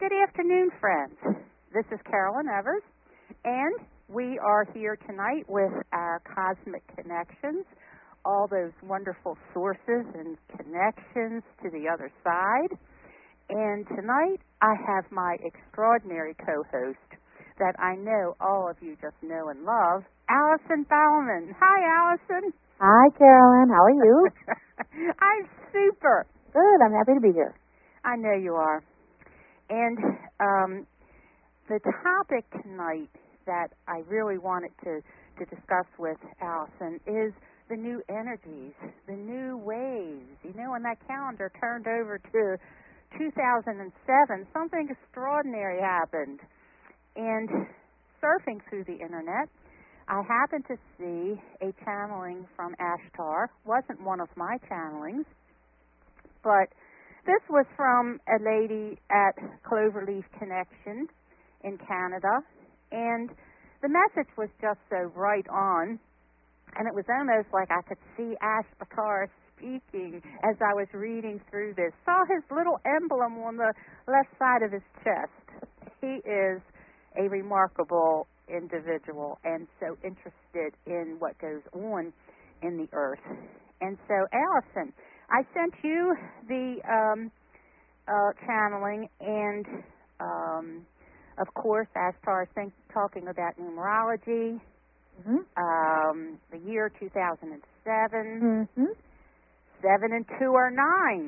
Good afternoon, friends. This is Carolyn Evers, and we are here tonight with our Cosmic Connections, all those wonderful sources and connections to the other side. And tonight I have my extraordinary co-host that I know all of you just know and love, Allison Bauman. Hi, Allison. Hi, Carolyn. How are you? I'm super. Good. I'm happy to be here. I know you are. And the topic tonight that I really wanted to discuss with Allison is the new energies, the new waves. You know, when that calendar turned over to 2007, something extraordinary happened. And surfing through the internet, I happened to see a channeling from Ashtar. Wasn't one of my channelings, but this was from a lady at Cloverleaf Connection in Canada, and the message was just so right on, and it was almost like I could see Ashtar speaking as I was reading through this. Saw his little emblem on the left side of his chest. He is a remarkable individual and so interested in what goes on in the earth. And so, Allison, I sent you the channeling, and of course, Ashtar is talking about numerology, the year 2007, 7 and 2 are 9.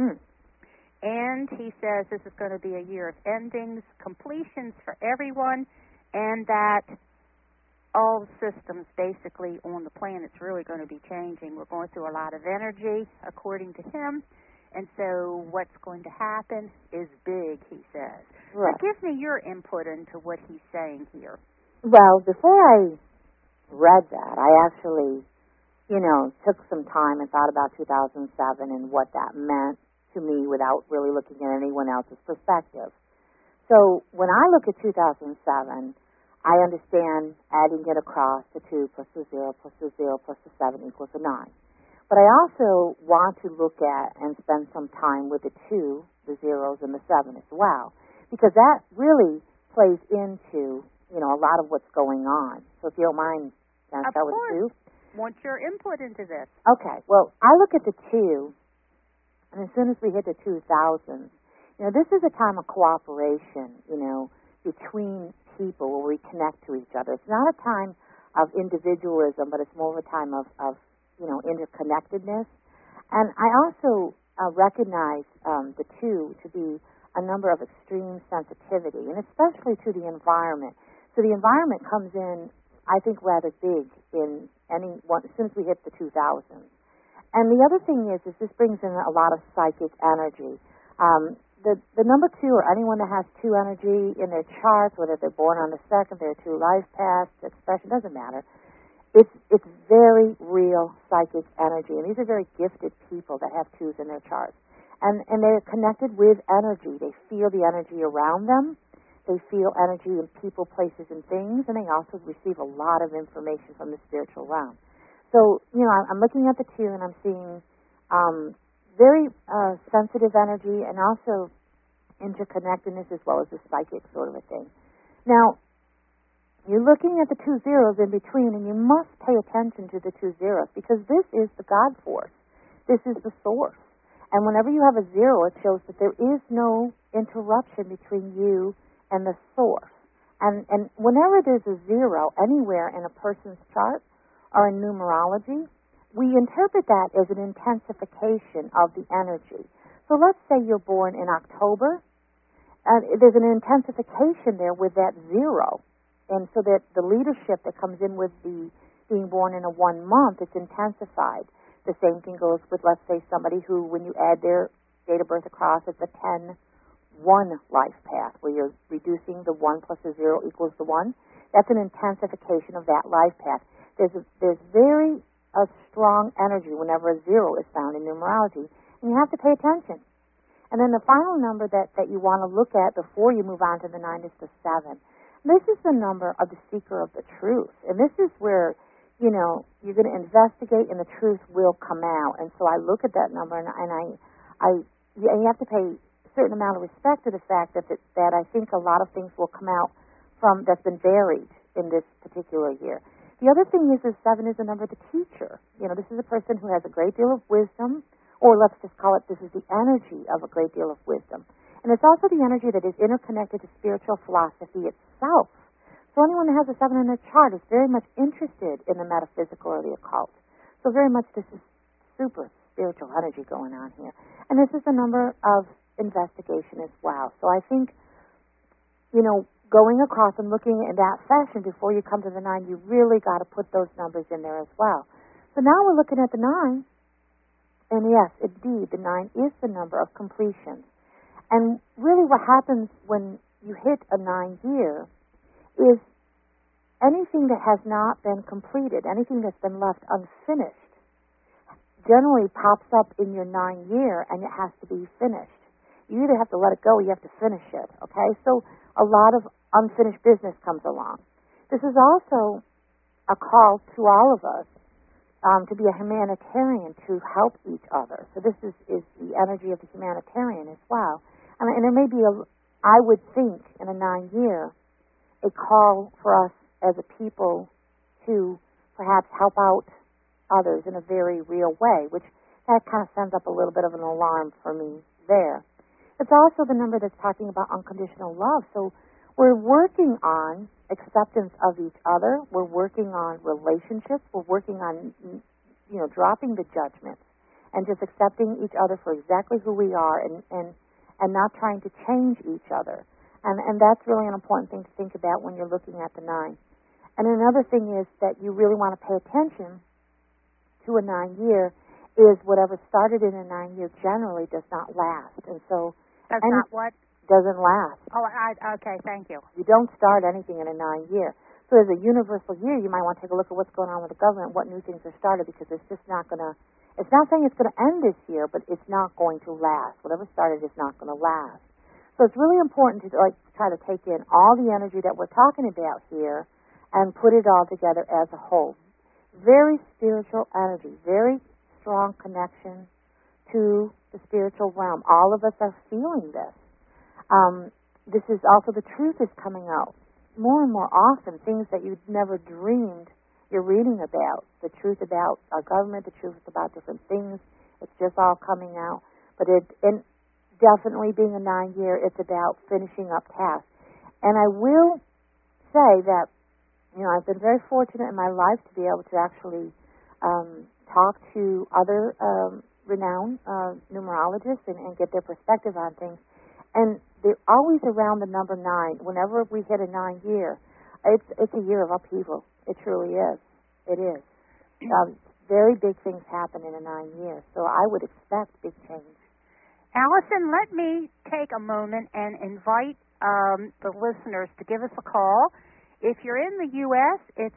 And he says this is going to be a year of endings, completions for everyone, and that all systems basically on the planet's really going to be changing. We're going through a lot of energy, according to him, and so what's going to happen is big, he says. Right. So give me your input into what he's saying here. Well, before I read that, I actually, took some time and thought about 2007 and what that meant to me without really looking at anyone else's perspective. So when I look at 2007, I understand adding it across the 2 plus the 0 plus the 0 plus the 7 equals a 9. But I also want to look at and spend some time with the 2, the 0s, and the 7 as well, because that really plays into, a lot of what's going on. So if you don't mind, can I start with the 2? Want your input into this. Okay. Well, I look at the 2, and as soon as we hit the 2000s, this is a time of cooperation, between people where we connect to each other. It's not a time of individualism, but it's more of a time of interconnectedness. And I also recognize the 2 to be a number of extreme sensitivity, and especially to the environment. So the environment comes in, I think, rather big in as soon as we hit the 2000s. And the other thing is this brings in a lot of psychic energy. The number 2, or anyone that has 2 energy in their charts, whether they're born on the 2nd, their 2 life paths, expression, doesn't matter. It's very real psychic energy, and these are very gifted people that have 2s in their charts. And they're connected with energy. They feel the energy around them. They feel energy in people, places, and things, and they also receive a lot of information from the spiritual realm. So, I'm looking at the 2, and I'm seeing very sensitive energy, and also interconnectedness as well as the psychic sort of a thing. Now, you're looking at the 2 zeros in between, and you must pay attention to the 2 zeros, because this is the God force. This is the source. And whenever you have a 0, it shows that there is no interruption between you and the source. And whenever there's a 0 anywhere in a person's chart or in numerology, we interpret that as an intensification of the energy. So let's say you're born in October, and there's an intensification there with that 0. And so that the leadership that comes in with the being born in a 1 month, it's intensified. The same thing goes with, let's say, somebody who, when you add their date of birth across, it's a 10-1 life path, where you're reducing the 1 plus the 0 equals the 1. That's an intensification of that life path. There's very a strong energy whenever a 0 is found in numerology, and you have to pay attention. And then the final number that you want to look at before you move on to the 9 is the 7. This is the number of the seeker of the truth, and this is where, you're going to investigate, and the truth will come out. And so I look at that number, and you have to pay certain amount of respect to the fact that I think a lot of things will come out from that's been buried in this particular year. The other thing is 7 is the number of the teacher. This is a person who has a great deal of wisdom, or let's just call it, this is the energy of a great deal of wisdom. And it's also the energy that is interconnected to spiritual philosophy itself. So anyone that has a 7 in their chart is very much interested in the metaphysical or the occult. So very much this is super spiritual energy going on here. And this is the number of investigation as well. So I think, going across and looking in that fashion before you come to the 9, you really got to put those numbers in there as well. So now we're looking at the 9, and yes, indeed, the 9 is the number of completion. And really what happens when you hit a 9 year is anything that has not been completed, anything that's been left unfinished, generally pops up in your 9 year, and it has to be finished. You either have to let it go or you have to finish it, okay? So a lot of unfinished business comes along. This is also a call to all of us to be a humanitarian, to help each other. So this is the energy of the humanitarian as well. And there may be, I would think, in a 9 year, a call for us as a people to perhaps help out others in a very real way, which that kind of sends up a little bit of an alarm for me there. It's also the number that's talking about unconditional love. So we're working on acceptance of each other. We're working on relationships. We're working on, dropping the judgments and just accepting each other for exactly who we are and not trying to change each other. And that's really an important thing to think about when you're looking at the 9. And another thing is that you really want to pay attention to a 9 year is whatever started in a 9 year generally does not last. And so does not what? Doesn't last. Oh, okay, thank you. You don't start anything in a 9 year. So as a universal year, you might want to take a look at what's going on with the government, what new things are started, because it's just not going to, it's not saying it's going to end this year, but it's not going to last. Whatever started is not going to last. So it's really important to try to take in all the energy that we're talking about here and put it all together as a whole. Very spiritual energy, very strong connection to the spiritual realm. All of us are feeling this. This is also, the truth is coming out more and more often, things that you'd never dreamed you're reading about. The truth about our government, the truth about different things, it's just all coming out. But and definitely being a 9 year, it's about finishing up tasks. And I will say that, I've been very fortunate in my life to be able to actually talk to other renowned numerologists and get their perspective on things. And they're always around the number 9. Whenever we hit a 9 year, it's a year of upheaval. It truly is. It is. Very big things happen in a 9 year. So I would expect big change. Allison, let me take a moment and invite the listeners to give us a call. If you're in the U.S., it's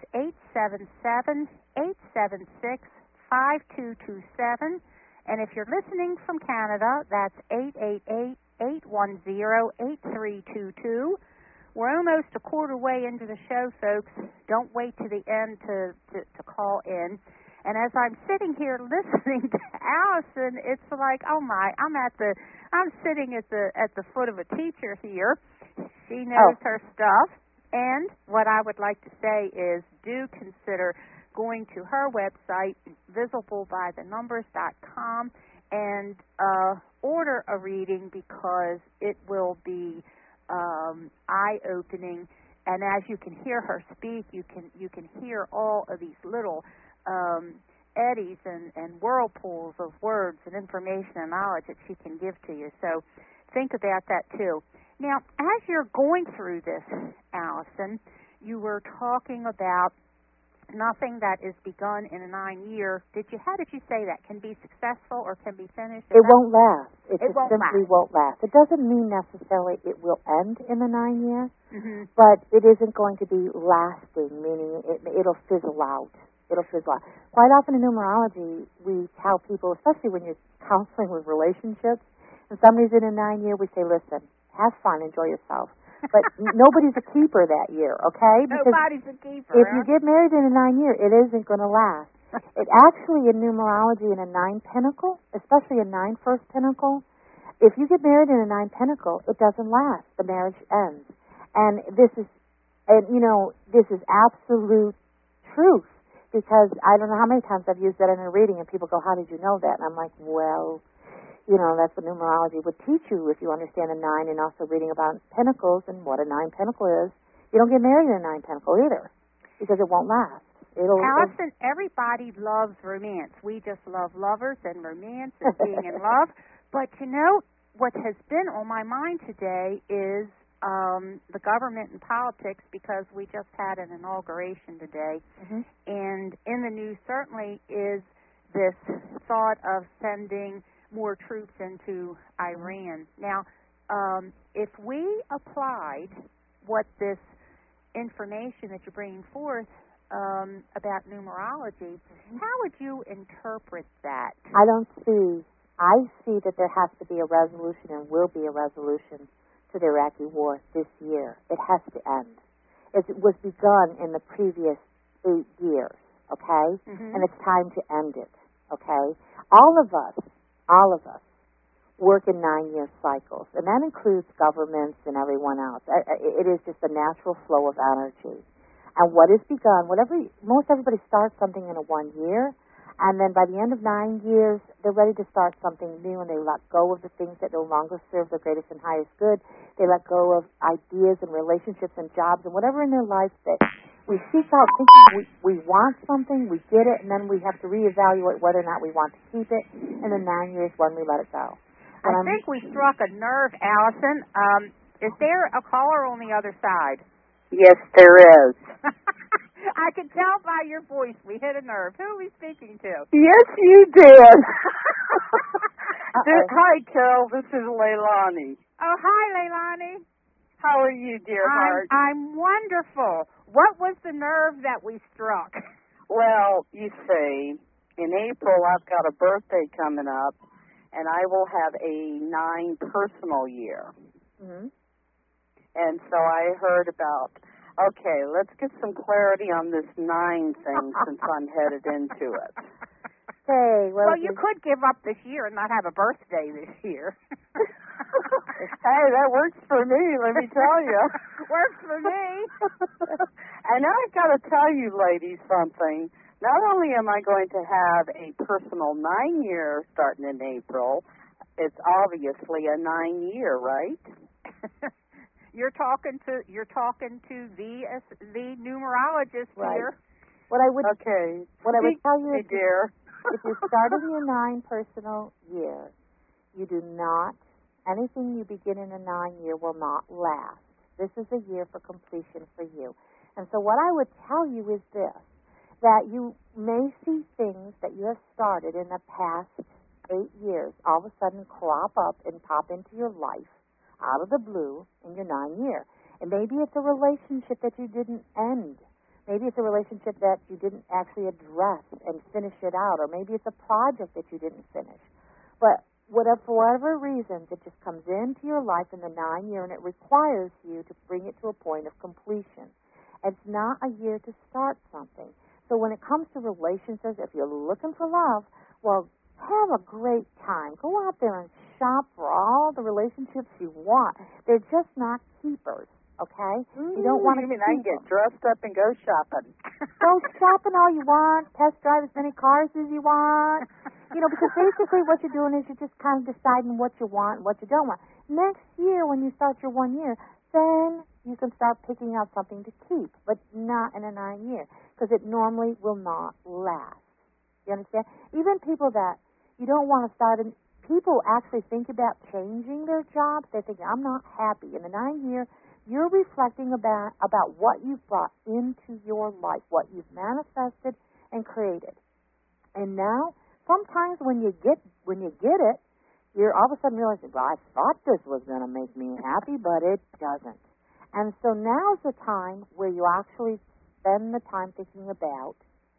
877-876-5227. And if you're listening from Canada, that's 888-810-8322. We're almost a quarter way into the show, folks. Don't wait to the end to call in. And as I'm sitting here listening to Allison, it's like, oh my, I'm sitting at the foot of a teacher here. She knows her stuff. And what I would like to say is do consider going to her website, visiblebythenumbers.com, and order a reading, because it will be eye-opening. And as you can hear her speak, you can hear all of these little eddies and whirlpools of words and information and knowledge that she can give to you. So think about that too. Now, as you're going through this, Allison, you were talking about nothing that is begun in a 9 year. How did you say that? Can be successful or can be finished? It won't last. It just won't simply won't last. It doesn't mean necessarily it will end in the 9 year, but it isn't going to be lasting, meaning it'll fizzle out. It'll fizzle out. Quite often in numerology, we tell people, especially when you're counseling with relationships, and somebody's in a 9 year, we say, listen, have fun, enjoy yourself. But nobody's a keeper that year, okay? Because nobody's a keeper. If you get married in a 9 year, it isn't going to last. It actually, in numerology, in a 9 pinnacle, especially a 9 first pinnacle, if you get married in a 9 pentacle, it doesn't last. The marriage ends. And this is absolute truth, because I don't know how many times I've used that in a reading, and people go, how did you know that? And I'm like, well, that's what numerology would teach you if you understand a 9, and also reading about pentacles and what a 9 pentacle is. You don't get married in a 9 pentacle either, because it won't last. Allison, everybody loves romance. We just love lovers and romance and being in love. But what has been on my mind today is the government and politics, because we just had an inauguration today. Mm-hmm. And in the news certainly is this thought of sending more troops into Iran. Now, if we applied what this information that you're bringing forth about numerology, how would you interpret that? I see that there has to be a resolution, and will be a resolution to the Iraqi war this year. It has to end. It was begun in the previous 8 years, okay? Mm-hmm. And it's time to end it, okay? All of us work in 9-year cycles, and that includes governments and everyone else. It is just a natural flow of energy. And what is begun, most everybody starts something in a 1 year, and then by the end of 9 years, they're ready to start something new, and they let go of the things that no longer serve their greatest and highest good. They let go of ideas and relationships and jobs and whatever in their life that we seek out thinking we want something, we get it, and then we have to reevaluate whether or not we want to keep it, and then 9 years when we let it go. I think we struck a nerve, Allison. Is there a caller on the other side? Yes, there is. I can tell by your voice we hit a nerve. Who are we speaking to? Yes, you did. Hi, Carol. This is Leilani. Oh, hi, Leilani. How are you, dear heart? I'm wonderful. What was the nerve that we struck? Well, you see, in April I've got a birthday coming up, and I will have a 9 personal year. Mm-hmm. And so I heard about, okay, let's get some clarity on this 9 thing since I'm headed into it. Hey, well, you could give up this year and not have a birthday this year. Hey, that works for me, let me tell you. Works for me. And I've got to tell you, ladies, something. Not only am I going to have a personal 9-year starting in April, it's obviously a 9-year, right? You're talking to the numerologist right. here. What I would tell you is, dear, if you're starting your 9 personal year, you do not, anything you begin in a 9-year will not last. This is a year for completion for you. And so what I would tell you is this, that you may see things that you have started in the past 8 years all of a sudden crop up and pop into your life out of the blue in your 9 year. And maybe it's a relationship that you didn't end. Maybe it's a relationship that you didn't actually address and finish it out. Or maybe it's a project that you didn't finish. But for whatever reasons, it just comes into your life in the 9 year, and it requires you to bring it to a point of completion. It's not a year to start something. So when it comes to relationships, if you're looking for love, well, have a great time. Go out there and shop for all the relationships you want. They're just not keepers, okay? You don't want to. You mean I can get dressed up and go shopping? Go shopping all you want. Test drive as many cars as you want. Because basically what you're doing is you're just kind of deciding what you want and what you don't want. Next year, when you start your 1 year, then you can start picking out something to keep, but not in a 9 year, because it normally will not last. You understand? Even people that you don't want to start, and people actually think about changing their jobs. They think, I'm not happy. In the 9 year, you're reflecting about what you've brought into your life, what you've manifested and created. And now, sometimes when you get it, you're all of a sudden realizing, well, I thought this was going to make me happy, but it doesn't. And so now's the time where you actually spend the time thinking about,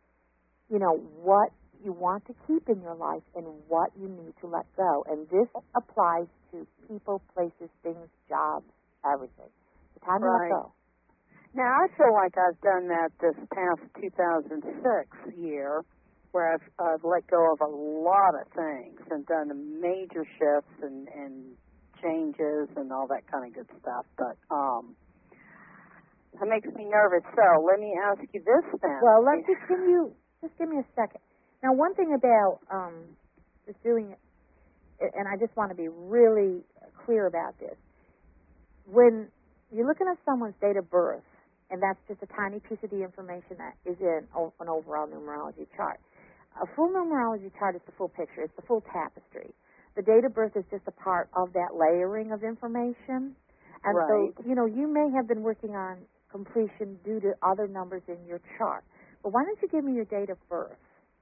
what you want to keep in your life and what you need to let go. And this applies to people, places, things, jobs, everything. The time to let go. Now, I feel like I've done that this past 2006 year, where I've let go of a lot of things and done major shifts and changes and all that kind of good stuff. But that makes me nervous. So let me ask you this then. Well, just give me a second. Now, one thing about just doing it, and I just want to be really clear about this. When you're looking at someone's date of birth, and that's just a tiny piece of the information that is in an overall numerology chart. A full numerology chart is the full picture. It's the full tapestry. The date of birth is just a part of that layering of information. And right. so, you may have been working on completion due to other numbers in your chart. But why don't you give me your date of birth?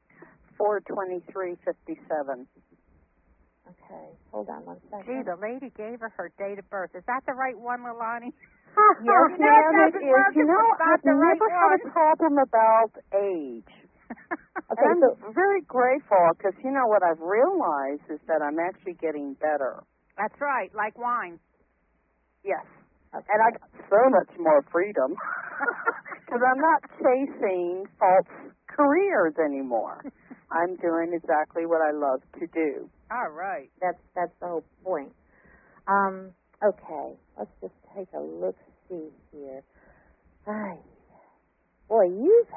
4/23/57. Okay, hold on one second. Gee, the lady gave her date of birth. Is that the right one, Leilani? Yes, ma'am, it is. I've the right never had a problem about age. Okay, I'm very grateful because, what I've realized is that I'm actually getting better. That's right, like wine. Yes. Okay. And I got so much more freedom because I'm not chasing false careers anymore. I'm doing exactly what I love to do. All right. That's the whole point. Okay, let's just take a look-see here. Hi. Boy, you've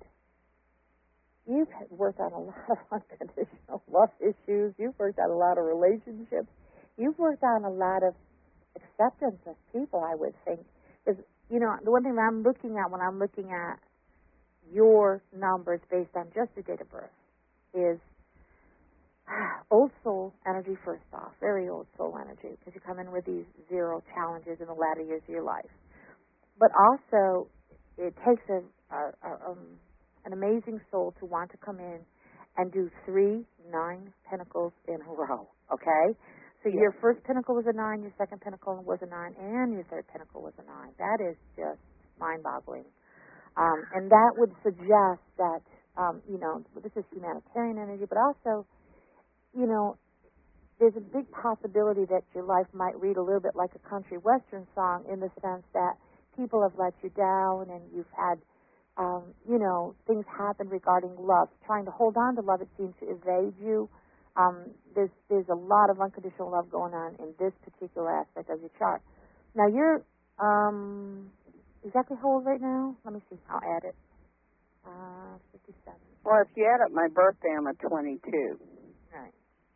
worked on a lot of unconditional love issues. You've worked on a lot of relationships. You've worked on a lot of acceptance of people, I would think. Because, the one thing that I'm looking at when I'm looking at your numbers based on just your date of birth is old soul energy first off, very old soul energy, because you come in with these zero challenges in the latter years of your life. But also, it takes an amazing soul to want to come in and do 3 9 pentacles in a row, okay? So your first pinnacle was a 9, your second pinnacle was a 9, and your third pinnacle was a 9. That is just mind-boggling. And that would suggest that, this is humanitarian energy, but also, there's a big possibility that your life might read a little bit like a country western song in the sense that people have let you down and you've had, things happen regarding love. Trying to hold on to love, it seems to evade you. There's a lot of unconditional love going on in this particular aspect of your chart. Now, you're exactly how old right now? Let me see. I'll add it. 57. Well, if you add up my birthday, I'm at 22. Right.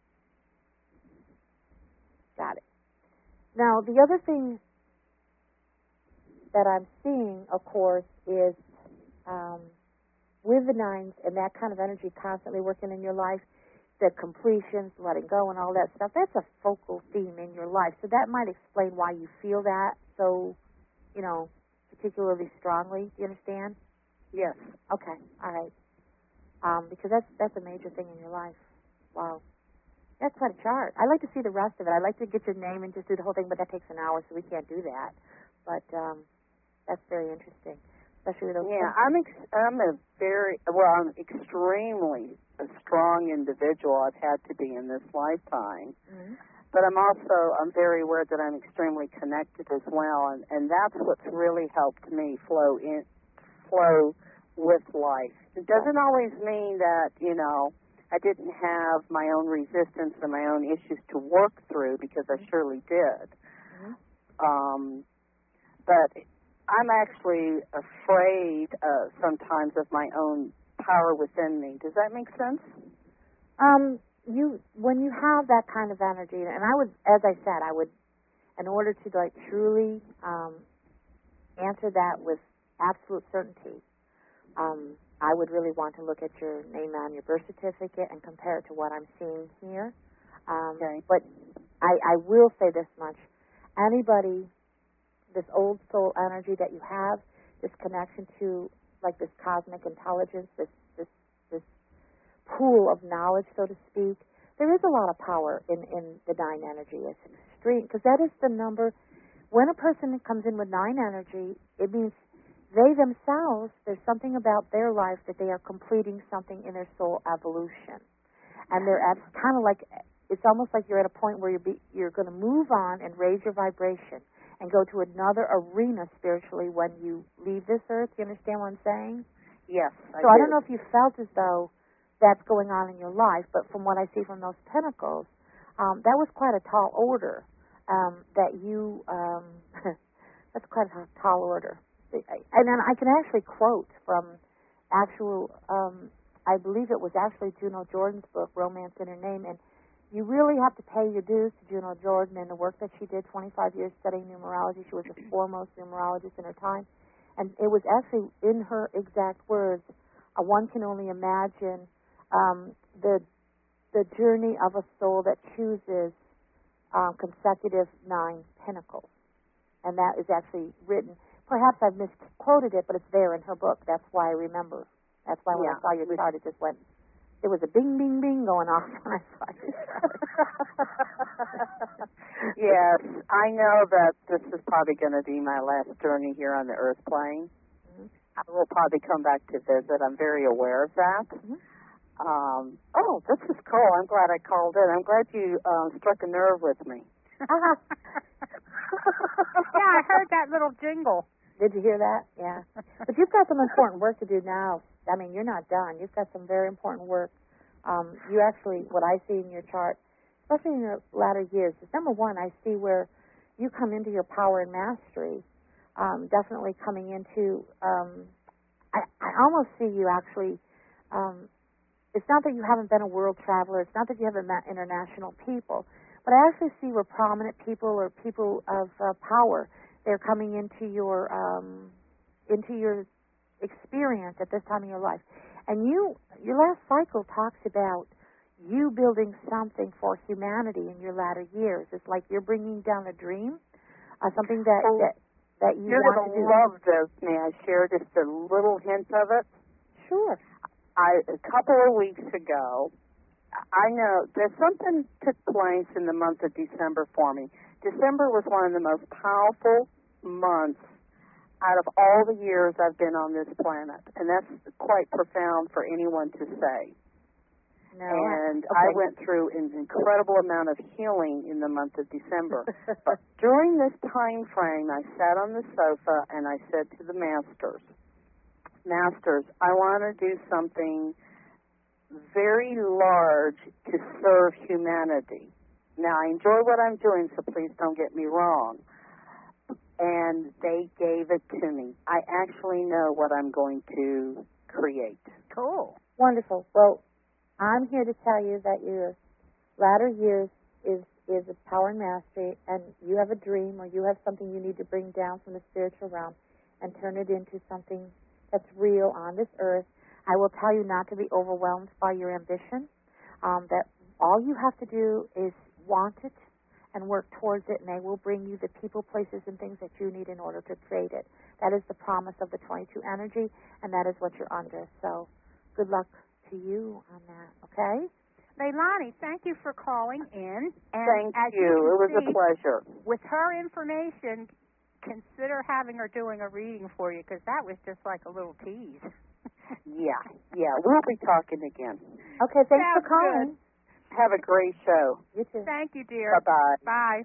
Got it. Now, the other thing that I'm seeing, of course, is with the 9s and that kind of energy constantly working in your life, the completions, letting go, and all that stuff, that's a focal theme in your life. So that might explain why you feel that so, particularly strongly. Do you understand? Yes. Okay. All right. Because that's a major thing in your life. Wow. That's quite a chart. I'd like to see the rest of it. I'd like to get your name and just do the whole thing, but that takes an hour, so we can't do that. But that's very interesting, especially with those. Yeah, I'm extremely a strong individual. I've had to be in this lifetime. Mm-hmm. But I'm very aware that I'm extremely connected as well, and that's what's really helped me flow with life. It doesn't always mean that, I didn't have my own resistance and my own issues to work through, because I surely did. Mm-hmm. But I'm actually afraid sometimes of my own power within me. Does that make sense? When you have that kind of energy, and I would, as I said, in order to truly answer that with absolute certainty, I would really want to look at your name on your birth certificate and compare it to what I'm seeing here. Okay. But I will say this much: anybody, this old soul energy that you have, this connection to this cosmic intelligence, this pool of knowledge, so to speak, there is a lot of power in the 9 energy. It's extreme, because that is the number. When a person comes in with 9 energy, it means they themselves, there's something about their life that they are completing something in their soul evolution. And they're at kind of it's almost like you're at a point where you're going to move on and raise your vibration and go to another arena spiritually when you leave this earth. You understand what I'm saying? Yes. I don't know if you felt as though that's going on in your life. But from what I see from those pentacles, that was quite a tall order. That you, that's quite a tall order. And then I can actually quote from actual, I believe it was actually Juno Jordan's book, Romance in Her Name, and you really have to pay your dues to Juno Jordan and the work that she did, 25 years studying numerology. She was the foremost numerologist in her time. And it was actually in her exact words, one can only imagine the journey of a soul that chooses consecutive 9 pentacles. And that is actually written. Perhaps I've misquoted it, but it's there in her book. That's why I remember. That's why when I saw your chart, it just went, there was a bing, bing, bing going off when I saw your chart. Yes, I know that this is probably going to be my last journey here on the Earth plane. Mm-hmm. I will probably come back to visit. I'm very aware of that. Mm-hmm. This is cool. I'm glad I called in. I'm glad you struck a nerve with me. Yeah, I heard that little jingle. Did you hear that? Yeah. But you've got some important work to do now. I mean, you're not done. You've got some very important work. You actually, what I see in your chart, especially in your latter years, is number one, I see where you come into your power and mastery. Definitely coming into, I almost see you actually, it's not that you haven't been a world traveler, it's not that you haven't met international people, but I actually see where prominent people or people of power, they're coming into your experience at this time in your life. And your last cycle talks about you building something for humanity in your latter years. It's like you're bringing down a dream, something that you want to do. You're going to love this. May I share just a little hint of it? Sure. A couple of weeks ago, I know there's something took place in the month of December for me. December was one of the most powerful months out of all the years I've been on this planet, and that's quite profound for anyone to say. No, and okay. I went through an incredible amount of healing in the month of December. But during this time frame, I sat on the sofa and I said to the masters, I want to do something very large to serve humanity. Now, I enjoy what I'm doing, so please don't get me wrong. And they gave it to me. I actually know what I'm going to create. Cool. Wonderful. Well, I'm here to tell you that your latter years is a power and mastery, and you have a dream or you have something you need to bring down from the spiritual realm and turn it into something that's real on this earth. I will tell you not to be overwhelmed by your ambition, that all you have to do is want it and work towards it, and they will bring you the people, places, and things that you need in order to create it. That is the promise of the 22 energy, and that is what you're under. So good luck to you on that, okay? Leilani, thank you for calling in. And thank you. It was a pleasure. With her information, consider having her doing a reading for you, because that was just like a little tease. Yeah. We'll be talking again. Okay, thanks Sounds for calling. good. Have a great show. You too. Thank you, dear. Bye-bye. Bye.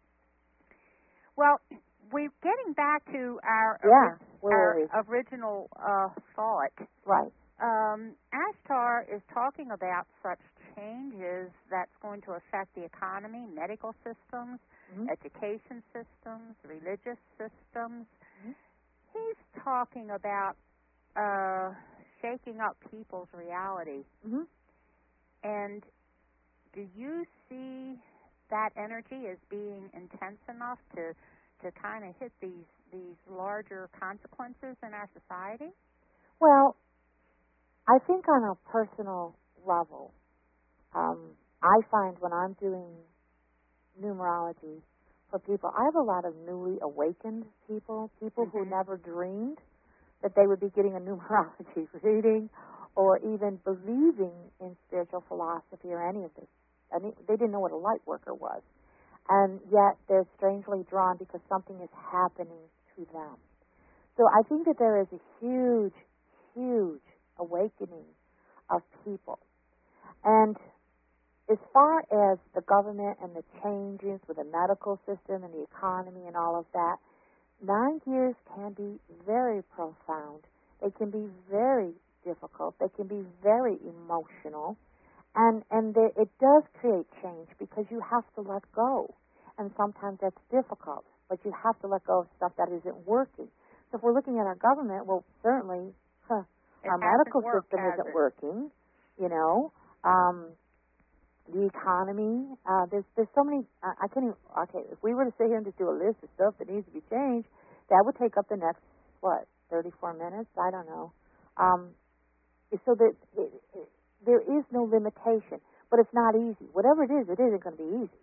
Well, we're getting back to our original thought. Right. Ashtar is talking about such changes that's going to affect the economy, medical systems, education systems, religious systems. He's talking about shaking up people's reality. And do you see that energy as being intense enough to kind of hit these larger consequences in our society? Well, I think on a personal level, I find when I'm doing numerology for people, I have a lot of newly awakened people who never dreamed that they would be getting a numerology reading or even believing in spiritual philosophy or any of this. I mean, they didn't know what a light worker was. And yet they're strangely drawn because something is happening to them. So I think that there is a huge, huge awakening of people. And as far as the government and the changes with the medical system and the economy and all of that, 9 years can be very profound. They can be very difficult. They can be very emotional, and it does create change because you have to let go, and sometimes that's difficult. But you have to let go of stuff that isn't working. So if we're looking at our government, well, certainly our medical system isn't working. You know, the economy. There's so many. I can't even. Okay, if we were to sit here and just do a list of stuff that needs to be changed, that would take up the next 34 minutes. I don't know. So that there is no limitation, but it's not easy. Whatever it isn't going to be easy.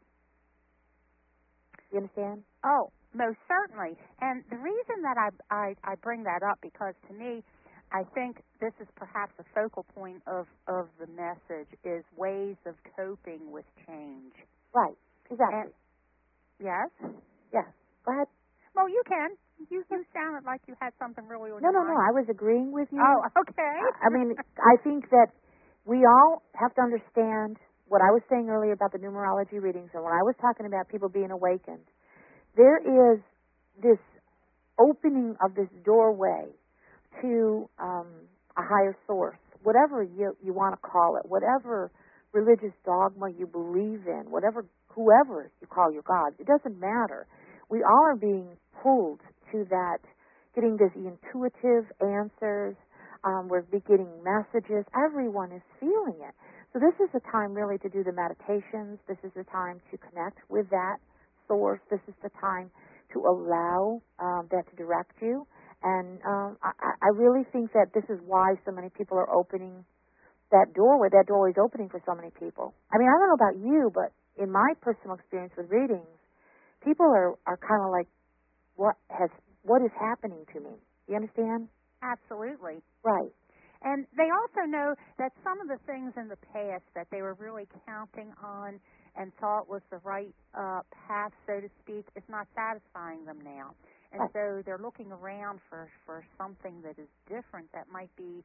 You understand? Oh, most certainly. And the reason that I bring that up, because to me, I think this is perhaps a focal point of the message, is ways of coping with change. Right. Exactly. Yes? Yes. Go ahead. Well, you can. You sounded like you had something really on your mind. No. I was agreeing with you. Oh, okay. I mean, I think that we all have to understand what I was saying earlier about the numerology readings, and when I was talking about people being awakened, there is this opening of this doorway to a higher source, whatever you want to call it, whatever religious dogma you believe in, whoever you call your God, it doesn't matter. We all are being pulled to that, getting these intuitive answers. We're getting messages. Everyone is feeling it. So this is the time really to do the meditations. This is the time to connect with that source. This is the time to allow that to direct you. And I really think that this is why so many people are opening that doorway. That doorway is opening for so many people. I mean, I don't know about you, but in my personal experience with readings, people are kind of like, what is happening to me? You understand? Absolutely. Right. And they also know that some of the things in the past that they were really counting on and thought was the right path, so to speak, is not satisfying them now. And right. So they're looking around for something that is different, that might be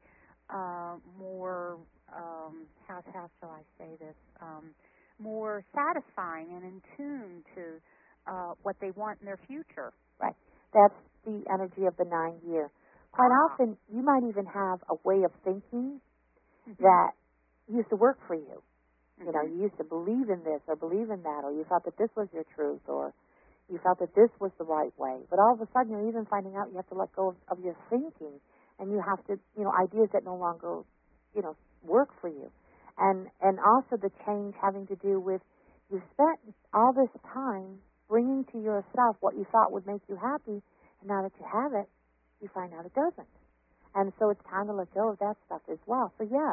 more, how shall I say this, more satisfying and in tune to what they want in their future. Right. That's the energy of the 9-year. Quite often, you might even have a way of thinking that used to work for you. You know, you used to believe in this or believe in that, or you thought that this was your truth, or you felt that this was the right way. But all of a sudden, you're even finding out you have to let go of your thinking, and you have to, ideas that no longer, work for you. And also the change having to do with, you spent all this time bringing to yourself what you thought would make you happy, and now that you have it, you find out it doesn't. And so it's time to let go of that stuff as well. So yes,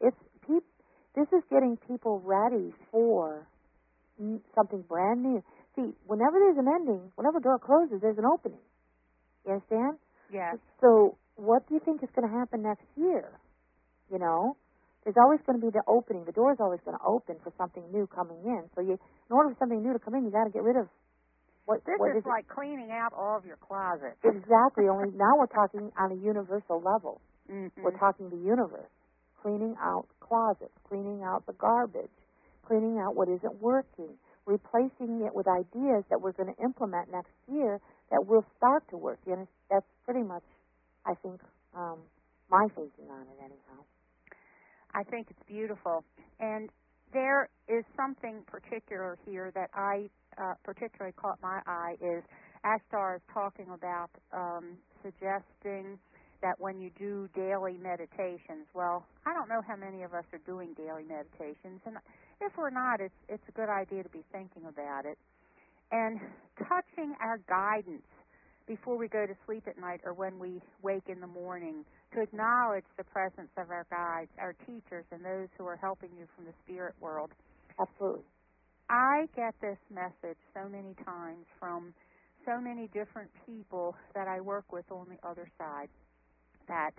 this is getting people ready for something brand new. See, whenever there's an ending, whenever a door closes, there's an opening. You understand? Yes. So what do you think is going to happen next year? There's always going to be the opening. The door is always going to open for something new coming in. So in order for something new to come in, you got to get rid of what is like cleaning out all of your closets. Exactly. Only now we're talking on a universal level. Mm-hmm. We're talking the universe. Cleaning out closets, cleaning out the garbage, cleaning out what isn't working, replacing it with ideas that we're going to implement next year that will start to work. That's pretty much, I think, my thinking on it anyhow. I think it's beautiful. And there is something particular here that I particularly caught my eye, is Ashtar is talking about suggesting that when you do daily meditations, well, I don't know how many of us are doing daily meditations, and if we're not, it's a good idea to be thinking about it. And touching our guidance before we go to sleep at night or when we wake in the morning, to acknowledge the presence of our guides, our teachers, and those who are helping you from the spirit world. Absolutely. I get this message so many times from so many different people that I work with on the other side, that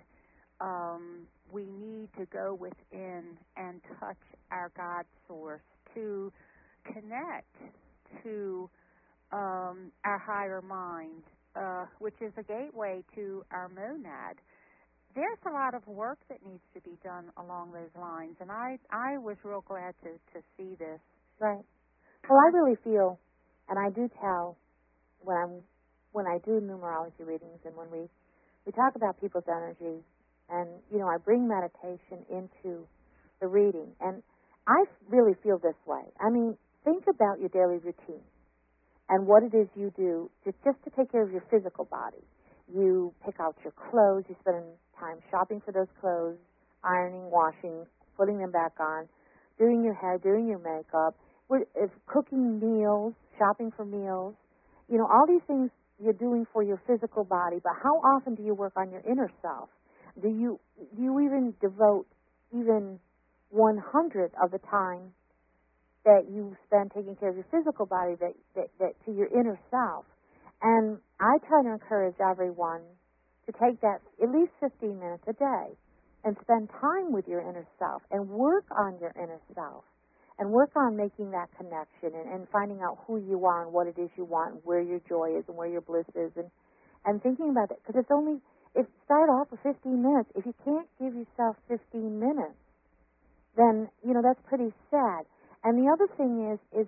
we need to go within and touch our God source to connect to our higher mind, which is a gateway to our monad. There's a lot of work that needs to be done along those lines, and I was real glad to see this. Right. Well, I really feel, and I do tell when I do numerology readings, and when we talk about people's energy and I bring meditation into the reading. And I really feel this way. I mean, think about your daily routine and what it is you do just to take care of your physical body. You pick out your clothes, you spend time shopping for those clothes, ironing, washing, putting them back on, doing your hair, doing your makeup, cooking meals, shopping for meals. All these things you're doing for your physical body, but how often do you work on your inner self? Do you even devote even 100 of the time that you spend taking care of your physical body that to your inner self? And I try to encourage everyone to take that at least 15 minutes a day and spend time with your inner self and work on your inner self and work on making that connection and finding out who you are and what it is you want and where your joy is and where your bliss is and thinking about it. Because start off with 15 minutes. If you can't give yourself 15 minutes, then, that's pretty sad. And the other thing is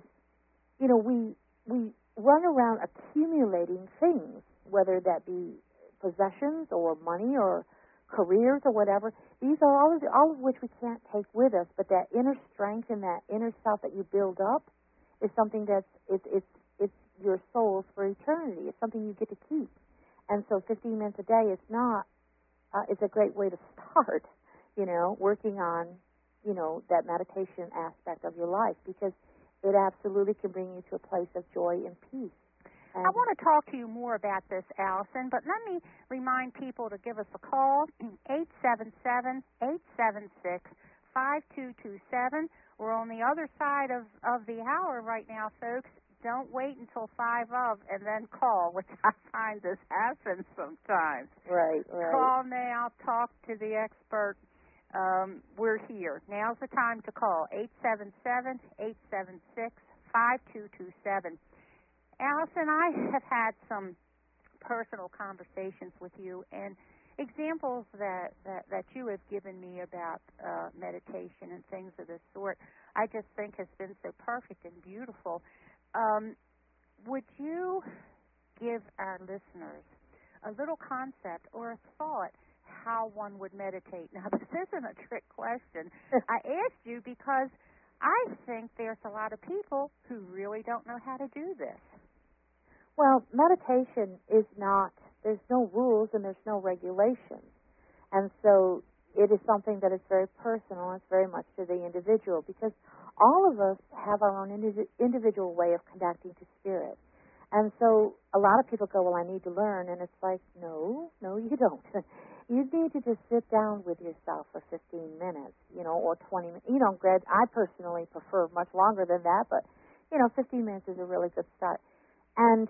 we run around accumulating things, whether that be possessions or money or careers or whatever. These are all of which we can't take with us, but that inner strength and that inner self that you build up is something that's it's your soul's for eternity. It's something you get to keep. And so 15 minutes a day is not it's a great way to start, working on, that meditation aspect of your life, because it absolutely can bring you to a place of joy and peace. I want to talk to you more about this, Allison, but let me remind people to give us a call, 877-876-5227. We're on the other side of the hour right now, folks. Don't wait until 5 of and then call, which I find this happens sometimes. Right. Call now, talk to the expert. We're here. Now's the time to call, 877-876-5227. Allison, I have had some personal conversations with you, and examples that you have given me about meditation and things of this sort, I just think has been so perfect and beautiful. Would you give our listeners a little concept or a thought how one would meditate? Now, this isn't a trick question. I asked you because I think there's a lot of people who really don't know how to do this. Well, meditation is not, there's no rules and there's no regulations. And so it is something that is very personal and it's very much to the individual, because all of us have our own individual way of connecting to spirit. And so a lot of people go, well, I need to learn. And it's like, no, you don't. You need to just sit down with yourself for 15 minutes, or 20 minutes. Greg, I personally prefer much longer than that, but, 15 minutes is a really good start. And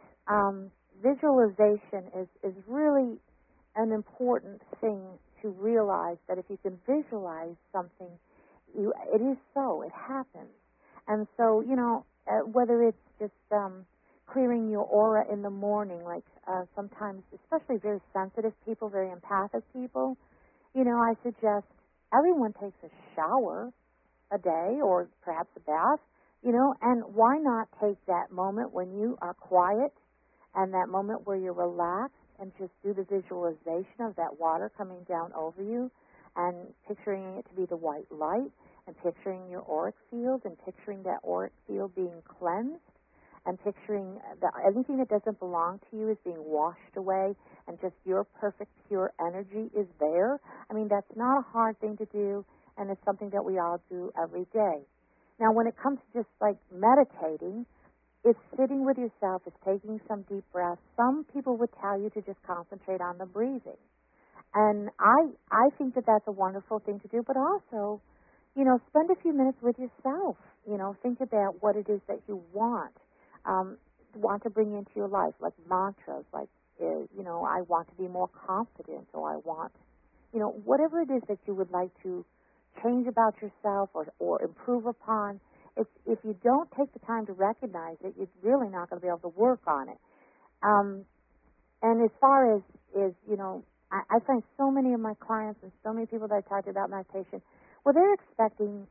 visualization is really an important thing to realize, that if you can visualize something, it is so. It happens. And so, whether it's just clearing your aura in the morning, like sometimes, especially very sensitive people, very empathic people, I suggest everyone takes a shower a day or perhaps a bath, and why not take that moment when you are quiet and that moment where you're relaxed and just do the visualization of that water coming down over you and picturing it to be the white light and picturing your auric field and picturing that auric field being cleansed and picturing that anything that doesn't belong to you is being washed away and just your perfect pure energy is there. I mean, that's not a hard thing to do, and it's something that we all do every day. Now, when it comes to just like meditating, it's sitting with yourself, it's taking some deep breaths. Some people would tell you to just concentrate on the breathing. And I think that that's a wonderful thing to do, but also, spend a few minutes with yourself. Think about what it is that you want to bring into your life, like mantras, like, I want to be more confident, or I want, whatever it is that you would like to change about yourself or improve upon. If you don't take the time to recognize it, you're really not going to be able to work on it. And as far as I find so many of my clients and so many people that I talk to about meditation, well, they're expecting,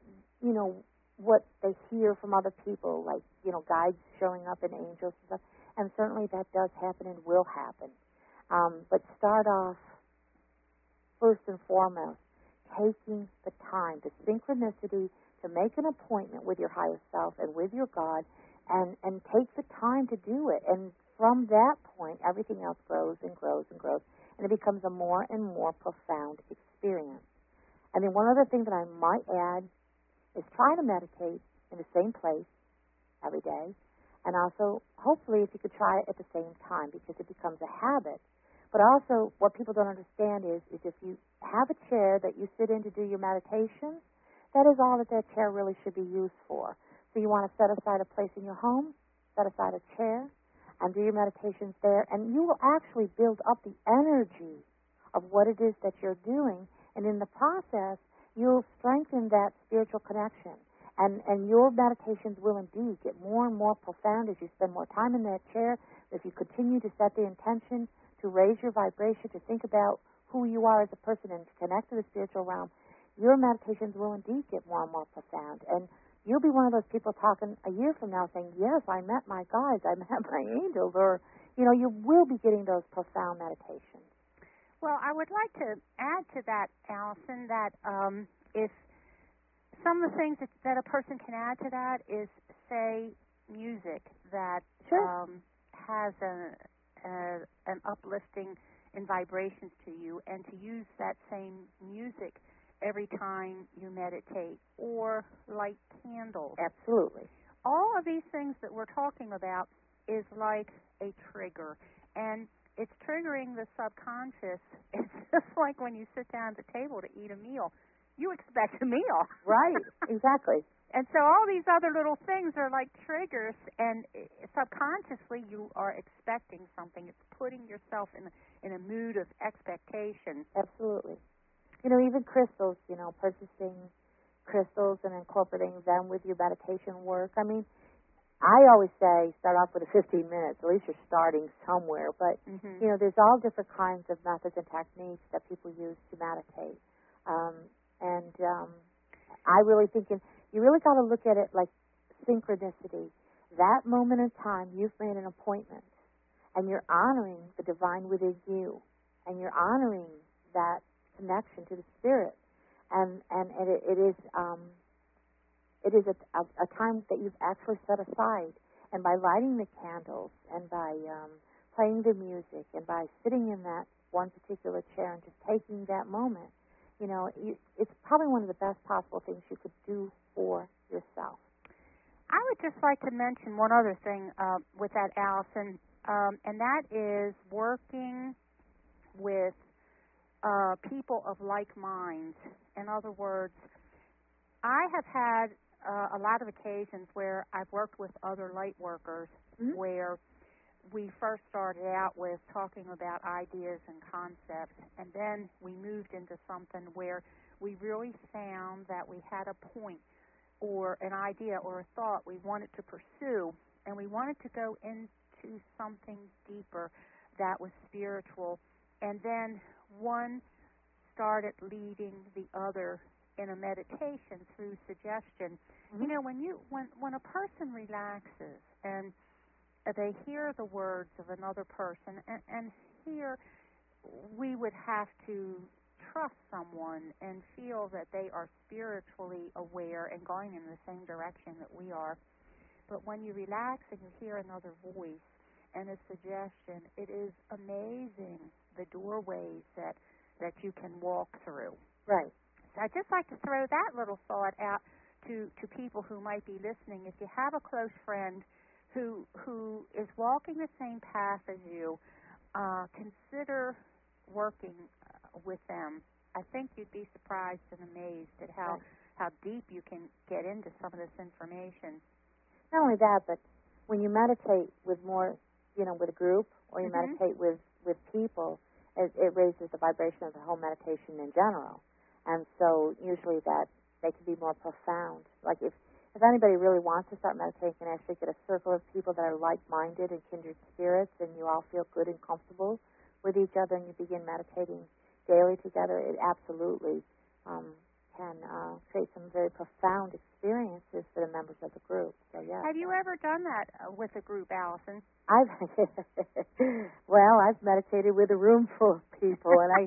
what they hear from other people, like, guides showing up and angels and stuff. And certainly that does happen and will happen. But start off first and foremost, taking the time, the synchronicity to make an appointment with your higher self and with your God, and take the time to do it. And from that point, everything else grows and grows and grows, and it becomes a more and more profound experience. And then one other thing that I might add is try to meditate in the same place every day, and also, hopefully, if you could try it at the same time, because it becomes a habit. But also, what people don't understand is if you have a chair that you sit in to do your meditation, that is all that chair really should be used for. So you want to set aside a place in your home, set aside a chair, and do your meditations there, and you will actually build up the energy of what it is that you're doing, and in the process, you'll strengthen that spiritual connection. And your meditations will indeed get more and more profound as you spend more time in that chair. If you continue to set the intention to raise your vibration, to think about who you are as a person and to connect to the spiritual realm, your meditations will indeed get more and more profound. And you'll be one of those people talking a year from now saying, yes, I met my guides, I met my angels, or, you will be getting those profound meditations. Well, I would like to add to that, Allison, that if some of the things that a person can add to that is, say, music that has an uplifting in vibrations to you, and to use that same music every time you meditate, or light candles. Absolutely. All of these things that we're talking about is like a trigger, and it's triggering the subconscious. It's just like when you sit down at the table to eat a meal. You expect a meal. Right, exactly. And so all these other little things are like triggers, and subconsciously you are expecting something. It's putting yourself in a mood of expectation. Absolutely. Even crystals, purchasing crystals and incorporating them with your meditation work. I mean, I always say start off with 15 minutes. At least you're starting somewhere. But, there's all different kinds of methods and techniques that people use to meditate. I really think you really got to look at it like synchronicity. That moment in time, you've made an appointment, and you're honoring the divine within you, and you're honoring that connection to the spirit, and it is a time that you've actually set aside. And by lighting the candles, and by playing the music, and by sitting in that one particular chair and just taking that moment, it's probably one of the best possible things you could do for yourself. I would just like to mention one other thing with that, Allison, and that is working with people of like minds. In other words, I have had a lot of occasions where I've worked with other light workers where we first started out with talking about ideas and concepts, and then we moved into something where we really found that we had a point or an idea or a thought we wanted to pursue, and we wanted to go into something deeper that was spiritual, and then one started leading the other in a meditation through suggestion. When a person relaxes and they hear the words of another person, and here we would have to trust someone and feel that they are spiritually aware and going in the same direction that we are. But when you relax and you hear another voice and a suggestion, it is amazing the doorways that you can walk through. Right. So I'd just like to throw that little thought out to people who might be listening. If you have a close friend who is walking the same path as you, consider working with them. I think you'd be surprised and amazed at how deep you can get into some of this information. Not only that, but when you meditate with more, with a group, or you meditate with people, it raises the vibration of the whole meditation in general. And so usually that they can be more profound. Like if anybody really wants to start meditating, you can actually get a circle of people that are like-minded and kindred spirits, and you all feel good and comfortable with each other, and you begin meditating daily together. It absolutely can create some very profound experiences for the members of the group. So, yeah. Have you ever done that with a group, Allison? I've meditated with a room full of people, and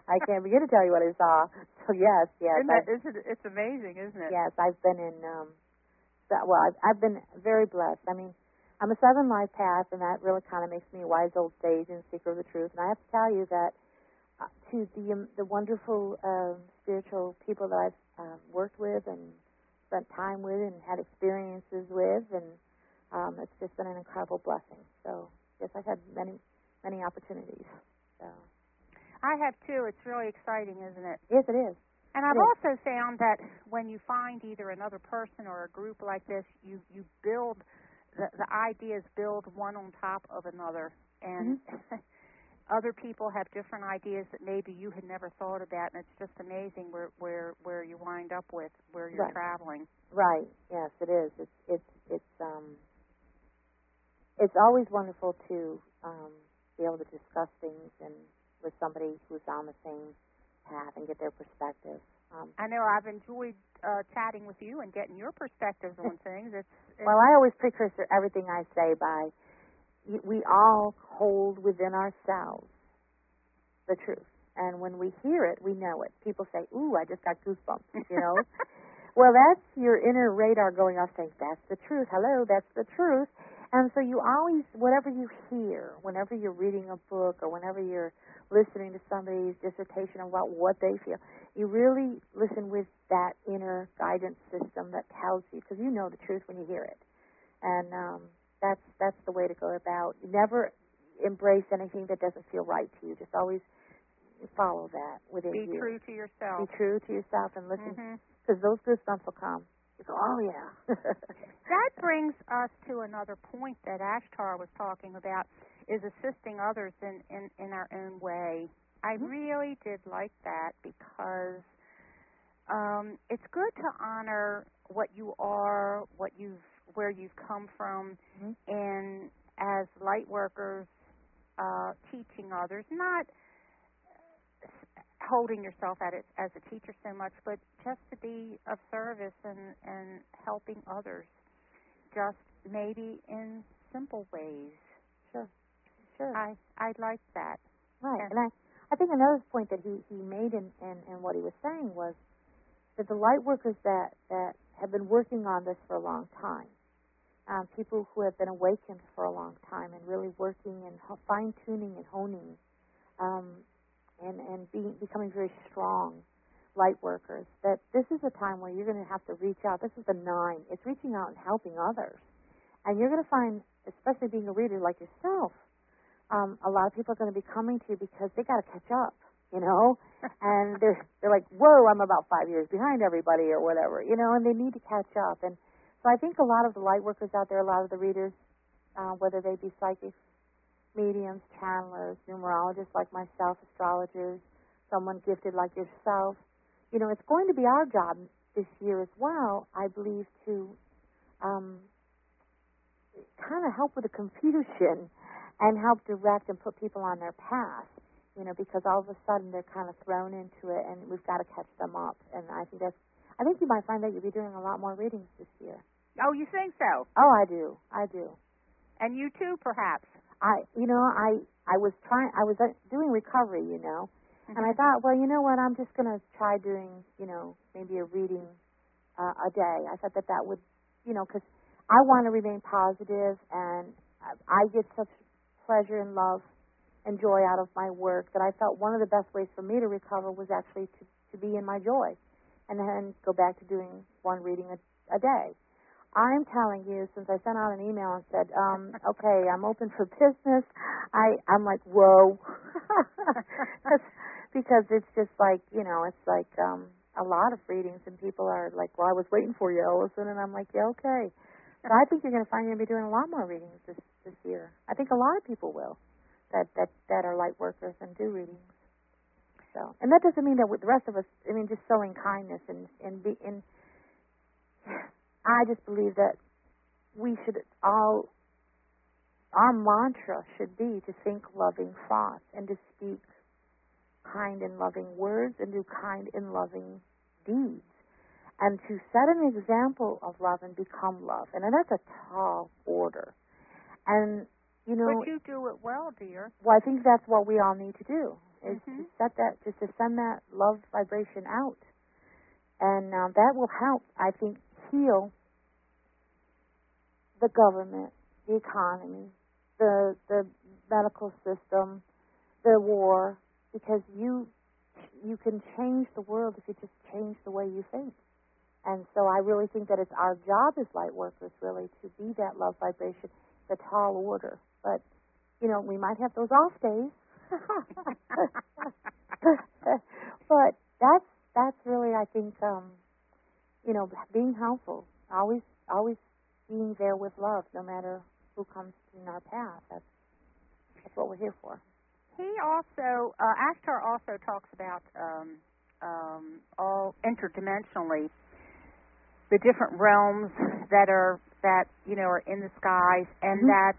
I can't begin to tell you what I saw. So yes. It's amazing, isn't it? Yes, I've been in. I've been very blessed. I mean, I'm a 7 life path, and that really kind of makes me a wise old sage and seeker of the truth. And I have to tell you that to the wonderful spiritual people that I've worked with and spent time with and had experiences with, and it's just been an incredible blessing. So yes, I've had many opportunities. So I have too. It's really exciting, isn't it? yes, it is. And I've also found that when you find either another person or a group like this, you build the ideas build one on top of another, and other people have different ideas that maybe you had never thought about, and it's just amazing where you wind up with where you're traveling. Right. Yes, it is. It's always wonderful to be able to discuss things and with somebody who's on the same path and get their perspective. I know I've enjoyed chatting with you and getting your perspectives on things. Well, I always precursor everything I say by we all hold within ourselves the truth. And when we hear it, we know it. People say, ooh, I just got goosebumps, you know. Well, that's your inner radar going off saying, that's the truth. Hello, that's the truth. And so you always, whatever you hear, whenever you're reading a book or whenever you're listening to somebody's dissertation about what they feel, you really listen with that inner guidance system that tells you, because you know the truth when you hear it. And that's the way to go about. You never embrace anything that doesn't feel right to you. Just always follow that within you. Be true to yourself. Be true to yourself and listen, because those goosebumps will come. You go, oh, yeah. That brings us to another point that Ashtar was talking about, is assisting others in our own way. I really did like that because it's good to honor what you are, where you've come from, and as light workers, teaching others, not holding yourself at it as a teacher so much, but just to be of service and helping others, just maybe in simple ways. Sure. I like that. Right, and I think another point that he made in what he was saying was that the light workers that have been working on this for a long time, people who have been awakened for a long time and really working and fine-tuning and honing and becoming very strong light workers, that this is a time where you're going to have to reach out. This is the 9. It's reaching out and helping others. And you're going to find, especially being a reader like yourself, a lot of people are going to be coming to you because they got to catch up, you know, and they're like, whoa, I'm about 5 years behind everybody or whatever, you know, and they need to catch up. And so I think a lot of the light workers out there, a lot of the readers, whether they be psychics, mediums, channelers, numerologists like myself, astrologers, someone gifted like yourself, you know, it's going to be our job this year as well, I believe, to kind of help with the confusion and help direct and put people on their path, you know, because all of a sudden they're kind of thrown into it, and we've got to catch them up. And I think you might find that you'll be doing a lot more readings this year. Oh, you think so? Oh, I do. And you too, perhaps. I was doing recovery, you know, and I thought, well, you know what, I'm just going to try doing, you know, maybe a reading a day. I thought that would, you know, because I want to remain positive, and I get such pleasure and love and joy out of my work that I felt one of the best ways for me to recover was actually to be in my joy and then go back to doing one reading a day. I'm telling you, since I sent out an email and said, okay, I'm open for business, I'm like, whoa. Because it's just like, you know, it's like a lot of readings, and people are like, well, I was waiting for you, Ellison, and I'm like, yeah, okay. So I think you're going to find you're going to be doing a lot more readings this year. I think a lot of people will that are light workers and do readings. So, and that doesn't mean that with the rest of us, I mean, just showing kindness and I just believe that we should all, our mantra should be to think loving thoughts and to speak kind and loving words and do kind and loving deeds, and to set an example of love and become love. And that's a tall order. And, you know... But you do it well, dear. Well, I think that's what we all need to do. is to set that, just to send that love vibration out, and that will help, I think, heal the government, the economy, the medical system, the war, because you can change the world if you just change the way you think. And so I really think that it's our job as light workers, really, to be that love vibration, the tall order. But, we might have those off days. But that's really, I think, being helpful, always being there with love, no matter who comes in our path. That's what we're here for. He also, Ashtar also talks about all interdimensionally the different realms that are in the skies, and that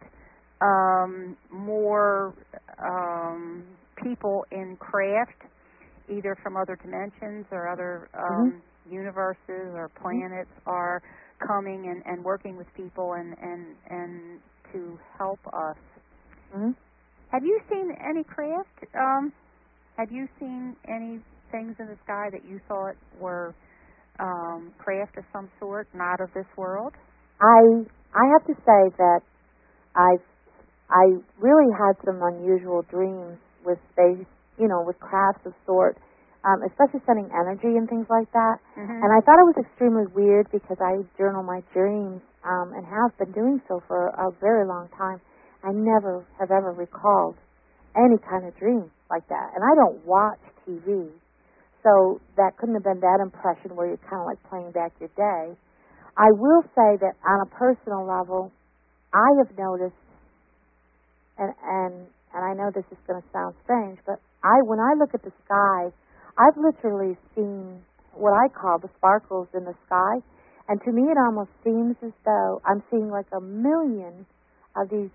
more people in craft, either from other dimensions or other universes or planets, are coming and working with people and to help us. Have you seen any craft? Have you seen any things in the sky that you thought were craft of some sort, not of this world? I have to say that I really had some unusual dreams with space, with crafts of sort, especially sending energy and things like that. And I thought it was extremely weird because I journal my dreams and have been doing so for a very long time. I never have ever recalled any kind of dream like that. And I don't watch TV, so that couldn't have been that impression where you're kind of like playing back your day. I will say that on a personal level, I have noticed, and I know this is going to sound strange, but when I look at the sky, I've literally seen what I call the sparkles in the sky, and to me it almost seems as though I'm seeing like a million of these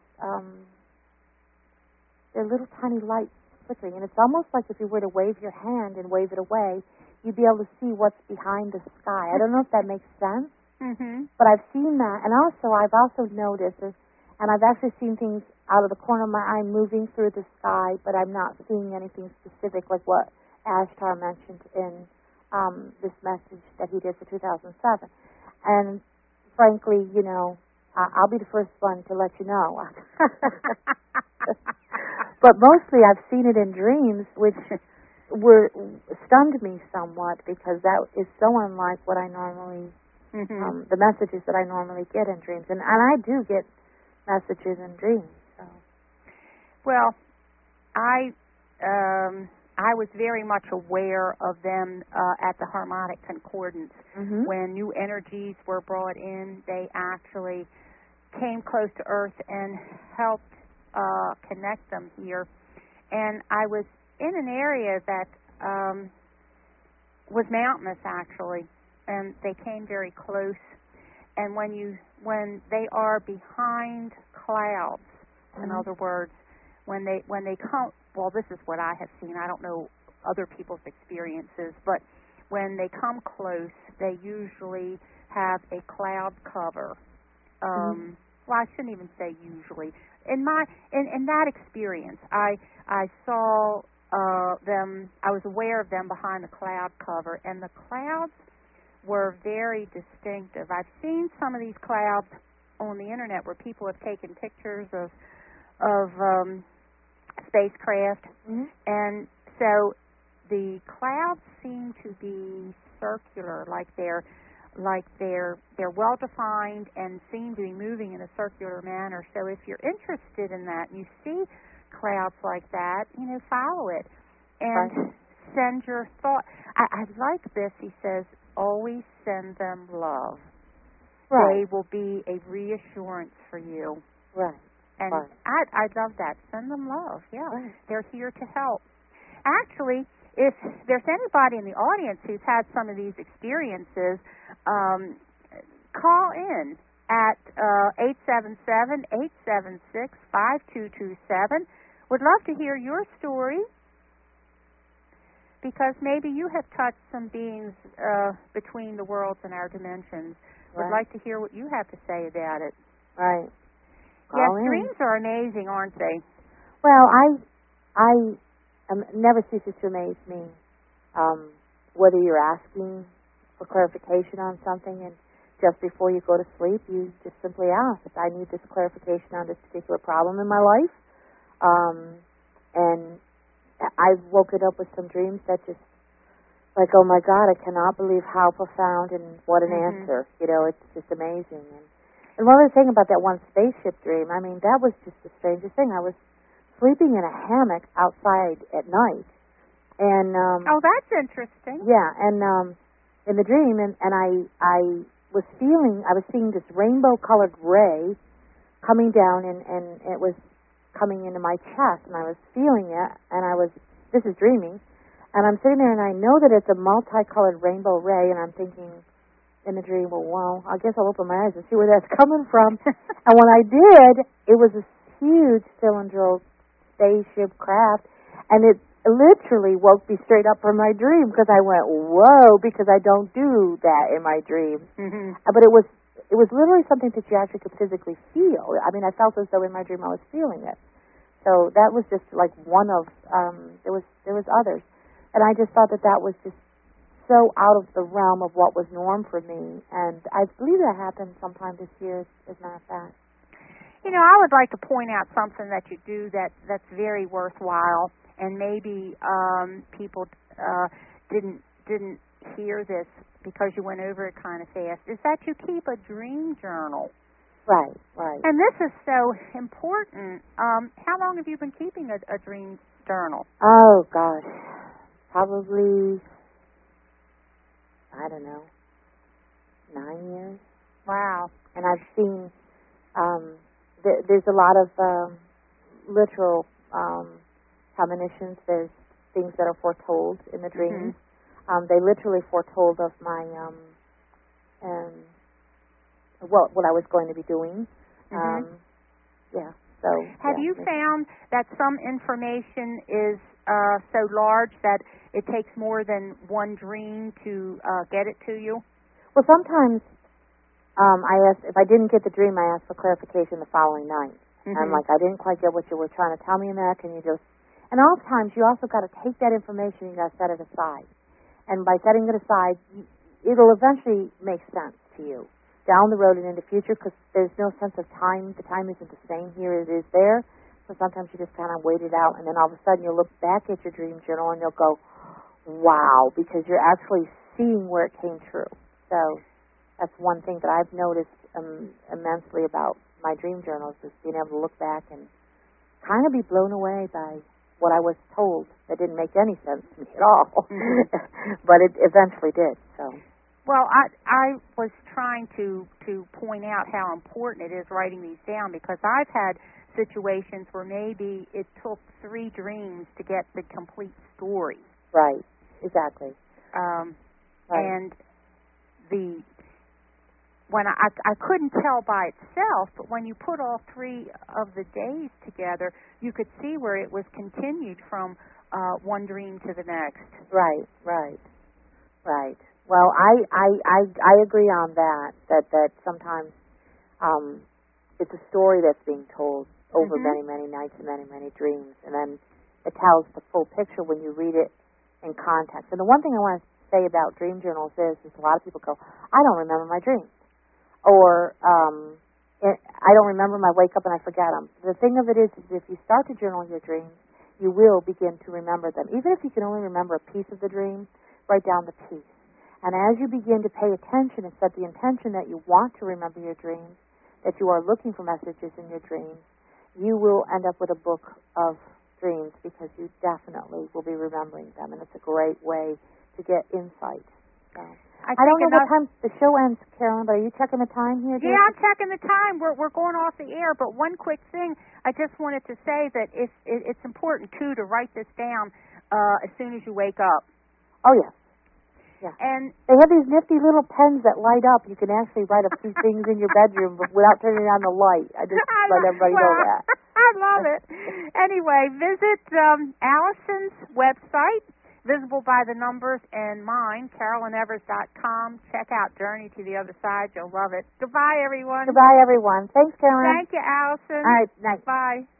they're little tiny lights flickering, and it's almost like if you were to wave your hand and wave it away, you'd be able to see what's behind the sky. I don't know if that makes sense, but I've seen that, and I've also noticed, and I've actually seen things out of the corner of my eye moving through the sky, but I'm not seeing anything specific like what Ashtar mentioned in this message that he did for 2007. And frankly, I'll be the first one to let you know. But mostly I've seen it in dreams, which stunned me somewhat because that is so unlike what I normally, the messages that I normally get in dreams. And I do get messages in dreams. So. Well, I was very much aware of them at the Harmonic Concordance. When new energies were brought in, they actually came close to Earth and helped connect them here. And I was in an area that was mountainous, actually, and they came very close. And when they are behind clouds, in other words, when they come, well, this is what I have seen. I don't know other people's experiences, but when they come close, they usually have a cloud cover. Well, I shouldn't even say usually. In that experience, I saw them. I was aware of them behind the cloud cover, and the clouds were very distinctive. I've seen some of these clouds on the internet where people have taken pictures of spacecraft, and so the clouds seem to be circular, like they're well defined and seem to be moving in a circular manner. So if you're interested in that and you see clouds like that, follow it and send your thought. I like this. He says, always send them love. They will be a reassurance for you. And I love that. Send them love. Yeah, they're here to help. Actually, if there's anybody in the audience who's had some of these experiences, call in at 877-876-5227. Would love to hear your story, because maybe you have touched some beings between the worlds and our dimensions. Would like to hear what you have to say about it. Yes, dreams are amazing, aren't they? Well, I never ceases to amaze me. Whether you're asking for clarification on something, and just before you go to sleep, you just simply ask, I need this clarification on this particular problem in my life. And I've woken up with some dreams that just, like, oh my God, I cannot believe how profound and what an answer. You know, it's just amazing. And one other thing about that one spaceship dream, I mean, that was just the strangest thing. I was sleeping in a hammock outside at night. And oh, that's interesting. Yeah, and in the dream, and I was seeing this rainbow-colored ray coming down, and it was coming into my chest, and I was feeling it, and this is dreaming, and I'm sitting there, and I know that it's a multicolored rainbow ray, and I'm thinking in the dream, well, I guess I'll open my eyes and see where that's coming from. And when I did, it was this huge cylindrical spaceship craft, and it literally woke me straight up from my dream, because I went, whoa, because I don't do that in my dreams. But it was literally something that you actually could physically feel. I mean, I felt as though in my dream I was feeling it. So that was just like one of, there was others. And I just thought that was just so out of the realm of what was norm for me. And I believe that happened sometime this year, as a matter of fact. You know, I would like to point out something that you do that's very worthwhile, and maybe people didn't hear this because you went over it kind of fast, is that you keep a dream journal. Right. And this is so important. How long have you been keeping a dream journal? Oh, gosh. Probably, I don't know, 9 years. Wow. And I've seen, there's a lot of literal premonitions. There's things that are foretold in the dreams. They literally foretold of my, what I was going to be doing. Yeah. So. Have you found that some information is so large that it takes more than one dream to get it to you? Well, sometimes I ask, if I didn't get the dream, I ask for clarification the following night. I'm like, I didn't quite get what you were trying to tell me in that. Can you just? And all times you also got to take that information and you got to set it aside. And by setting it aside, it'll eventually make sense to you down the road and in the future, because there's no sense of time. The time isn't the same here as it is there. So sometimes you just kind of wait it out, and then all of a sudden you'll look back at your dream journal and you'll go, wow, because you're actually seeing where it came true. So that's one thing that I've noticed immensely about my dream journals, is being able to look back and kind of be blown away by what I was told that didn't make any sense to me at all. But it eventually did. So. Well, I was trying to point out how important it is writing these down, because I've had situations where maybe it took 3 dreams to get the complete story. Right. Exactly. Right. And when I couldn't tell by itself, but when you put all 3 of the days together, you could see where it was continued from one dream to the next. Right. Well, I agree on that sometimes it's a story that's being told over many, many nights and many, many dreams, and then it tells the full picture when you read it in context. And the one thing I want to say about dream journals is a lot of people go, I don't remember my dreams. Or I don't remember them, I wake up and I forget them. The thing of it is if you start to journal your dreams, you will begin to remember them. Even if you can only remember a piece of the dream, write down the piece. And as you begin to pay attention and set the intention that you want to remember your dreams, that you are looking for messages in your dreams, you will end up with a book of dreams, because you definitely will be remembering them. And it's a great way to get insight. So. I don't know what time the show ends, Carolyn, but are you checking the time here? Yeah, I'm checking the time. We're going off the air. But one quick thing, I just wanted to say that it's important, too, to write this down as soon as you wake up. Oh, yes. Yeah. And they have these nifty little pens that light up. You can actually write a few things in your bedroom without turning on the light. I just let everybody know that. I love it. Anyway, visit Allison's website, visible by the numbers, and mine, CarolynEvers.com. Check out Journey to the Other Side. You'll love it. Goodbye, everyone. Goodbye, everyone. Thanks, Carolyn. Thank you, Allison. All right, night. Bye.